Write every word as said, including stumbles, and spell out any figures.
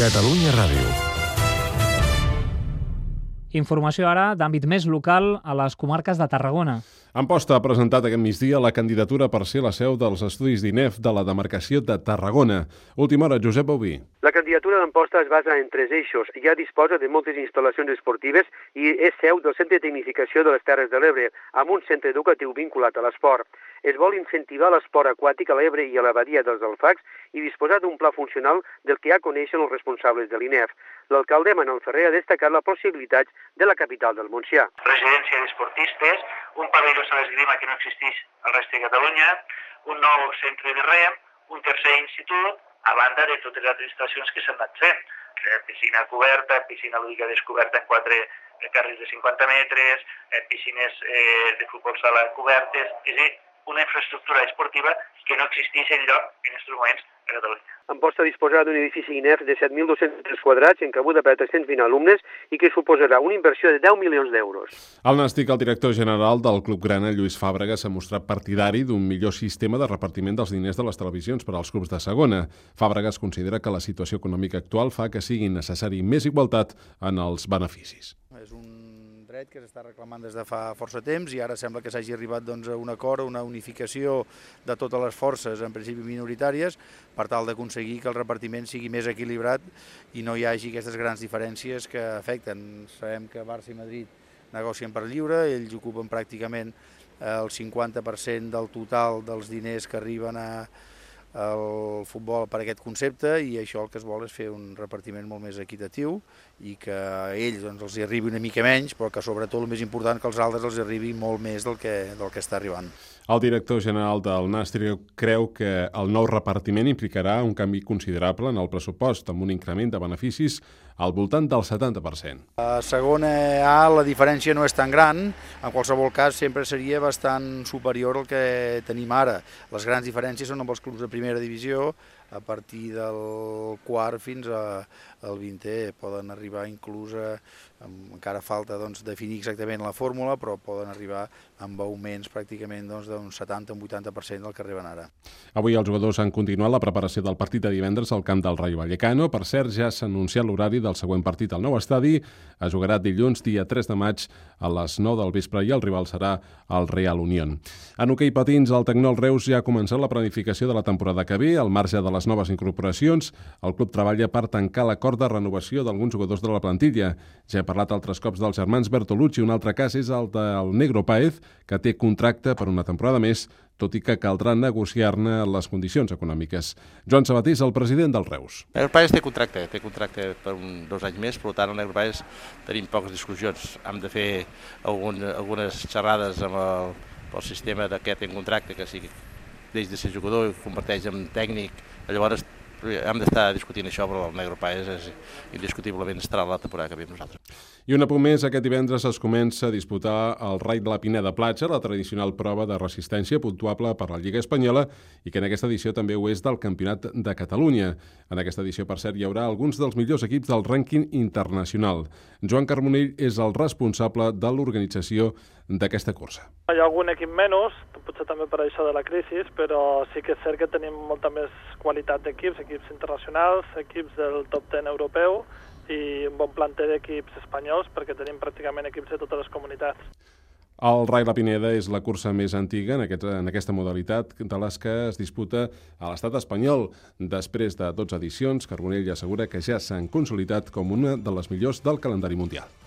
Catalunya Ràdio. Informació ara d'àmbit més local a les comarques de Tarragona. Amposta ha presentat aquest migdia la candidatura per ser la seu dels estudis d'I N E F de la demarcació de Tarragona. Última hora, Josep Bauví. La candidatura d'Amposta es basa en tres eixos. Ja disposa de moltes instal·lacions esportives i és seu del Centre de Tecnificació de les Terres de l'Ebre, amb un centre educatiu vinculat a l'esport. Es vol incentivar l'esport aquàtic a l'Ebre i a la badia dels Alfacs i disposar d'un pla funcional del que ja coneixen els responsables de l'I N E F. L'alcalde Manel Ferrer ha destacat la possibilitat de la capital del Montsià. Residència d'esportistes, un pavelló a l'esgrima que no existeix al reste de Catalunya, un nou centre de rem, un tercer institut, a banda de totes les altres instal·lacions que s'han anat fent. Piscina coberta, piscina lúdica descoberta en quatre carrils de cinquanta metres, piscines eh, de futbol sala cobertes, és a dir, una infraestructura esportiva que no existeix enlloc en aquests moments a Catalunya. Amposta disposarà d'un edifici I N E F de set mil dos-cents metres quadrats, encabuda per tres-cents vint alumnes i que suposarà una inversió de deu milions d'euros. Al Nàstic, el director general del Club Grana, Lluís Fàbrega, s'ha mostrat partidari d'un millor sistema de repartiment dels diners de les televisions per als clubs de segona. Fàbrega es considera que la situació econòmica actual fa que sigui necessari més igualtat en els beneficis. És un dret que s'està reclamant des de fa força temps i ara sembla que s'hagi arribat doncs, a un acord, a una unificació de totes les forces, en principi minoritàries, per tal d'aconseguir que el repartiment sigui més equilibrat i no hi hagi aquestes grans diferències que afecten. Sabem que Barça i Madrid negocien per lliure, ells ocupen pràcticament el cinquanta per cent del total dels diners que arriben a el futbol per aquest concepte i això el que es vol és fer un repartiment molt més equitatiu i que a ells doncs, els hi arribi una mica menys, però que sobretot el més important que als altres els arribi molt més del que, del que està arribant. El director general del Nàstic creu que el nou repartiment implicarà un canvi considerable en el pressupost amb un increment de beneficis al voltant del setanta per cent. A segona A la diferència no és tan gran, en qualsevol cas sempre seria bastant superior al que tenim ara. Les grans diferències són amb els clubs de primera divisió, a partir del quart fins al vintè. Poden arribar inclús a, encara falta doncs, definir exactament la fórmula, però poden arribar amb augments pràcticament doncs, d'un setanta a un vuitanta per cent del que arriben ara. Avui els jugadors han continuat la preparació del partit de divendres al camp del Rayo Vallecano. Per cert, ja s'ha anunciat l'horari del següent partit al nou estadi. Es jugarà dilluns, dia tres de maig, a les nou del vespre, i el rival serà el Real Unión. En hoquei patins, el Tecnol Reus ja ha començat la planificació de la temporada que ve. Al marge de les noves incorporacions, el club treballa per tancar l'acord de renovació d'alguns jugadors de la plantilla. Ja he parlat altres cops dels germans Bertolucci. Un altre cas és el del Negro Páez, que té contracte per una temporada més, tot i que caldrà negociar-ne les condicions econòmiques. Joan Sabater és el president del Reus. El Negro Páez té contracte, té contracte per un, dos anys més, per tant el Negro Páez tenim poques discussions. Hem de fer algun, algunes xerrades amb el, el sistema d'aquest en contracte, que si deix de ser jugador i converteix en tècnic, llavors hem d'estar discutint això, però el Negro Páez és indiscutiblement estarà la temporada que ve amb nosaltres. I una punt més, aquest divendres es comença a disputar el Raid de la Pineda Platja, la tradicional prova de resistència puntuable per la Lliga Espanyola i que en aquesta edició també ho és del Campionat de Catalunya. En aquesta edició, per cert, hi haurà alguns dels millors equips del rànquing internacional. Joan Carbonell és el responsable de l'organització d'aquesta cursa. Hi ha algun equip menys, potser també per això de la crisi, però sí que és cert que tenim molta més qualitat d'equips, equips internacionals, equips del top deu europeu i un bon planter d'equips espanyols perquè tenim pràcticament equips de totes les comunitats. El Raid La Pineda és la cursa més antiga en, aquest, en aquesta modalitat de les que es disputa a l'estat espanyol. Després de dotze edicions, Carbonell assegura que ja s'han consolidat com una de les millors del calendari mundial.